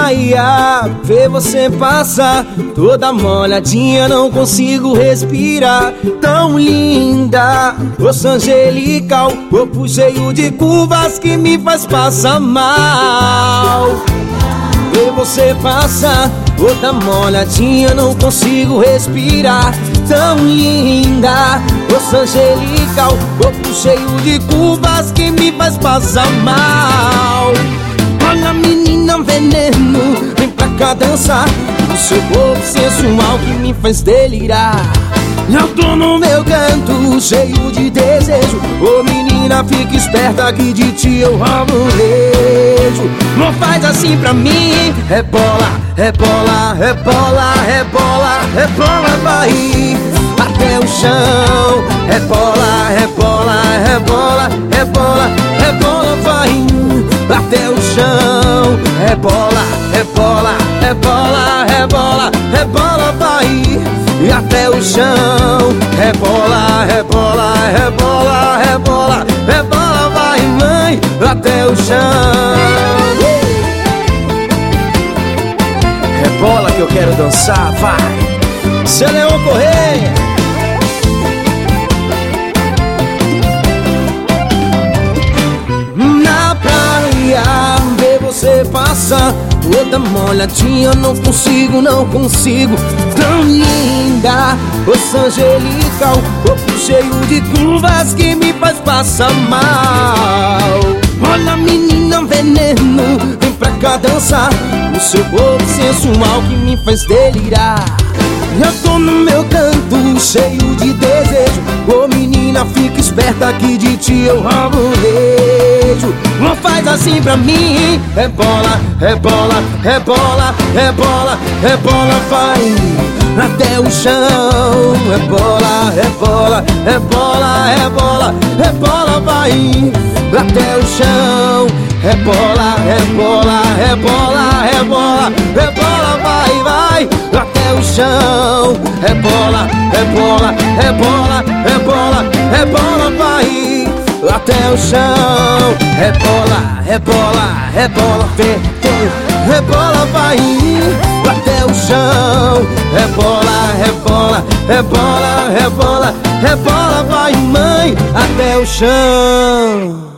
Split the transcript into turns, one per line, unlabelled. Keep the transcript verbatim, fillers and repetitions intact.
praia, ver você passar toda molhadinha, não consigo respirar. Tão linda, rosto angelical, corpo cheio de curvas que me faz passar mal. Ver você passar toda molhadinha, não consigo respirar. Tão linda, rosto angelical, corpo cheio de curvas que me faz passar mal. Olha, menina veneno, vem pra cá dançar. O seu corpo sensual que me faz delirar. Eu tô no meu canto, cheio de desejo. Ô menina, fica esperta que de ti eu roubo um beijo. Não faz assim pra mim. Rebola, rebola, rebola, rebola, rebola, vai até o chão. Rebola, rebola, rebola, rebola, rebola, vai até o chão. Rebola, rebola, rebola, rebola, rebola, vai e até o chão. Rebola, rebola, rebola, rebola, rebola, vai mãe, até o chão. Rebola que eu quero dançar, vai. Seu Leão Correia. Na praia, ver você passar toda molhadinha, não consigo, não consigo. Tão linda, rosto angelical, corpo cheio de curvas que me faz passar mal. Olha, menina veneno, vem pra cá dançar. O seu corpo sensual que me faz delirar. Eu tô no meu canto, cheio de desejo. Ô menina, fica esperta que de ti eu roubo um beijo. Não faz assim pra mim. Rebola, rebola, rebola, rebola, rebola, vai até o chão. Rebola, rebola, rebola, rebola, rebola, vai até o chão. Rebola, rebola, rebola, rebola, rebola, vai, vai até o chão. Rebola, rebola, rebola, rebola, rebola, vai até o chão. Rebola, rebola, rebola, vem, vem, rebola, vai até o chão. Rebola, rebola, rebola, rebola, rebola, vai mãe até o chão.